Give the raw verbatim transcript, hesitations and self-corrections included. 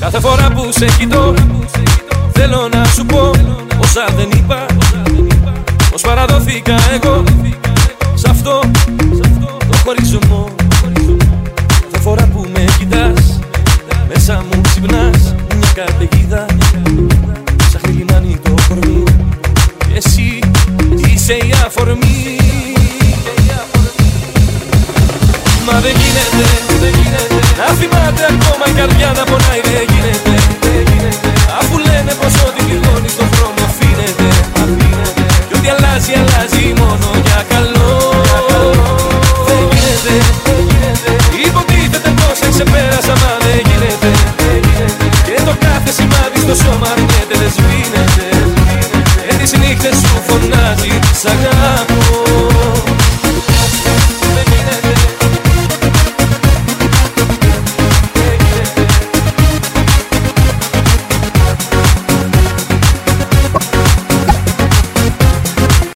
Κάθε φορά που σε κοιτώ θέλω να σου πω όσα δεν είπα, πως παραδόθηκα εγώ σ' αυτό το χωρισμό. Κάθε φορά που με κοιτάς μέσα μου ξυπνάς μια καταιγίδα, ψάχνει λιμάνι το κορμί και εσύ είσαι η αφορμή. Μα δεν γίνεται, δεν γίνεται να θυμάται ακόμα η καρδιά να πονάει, ρε.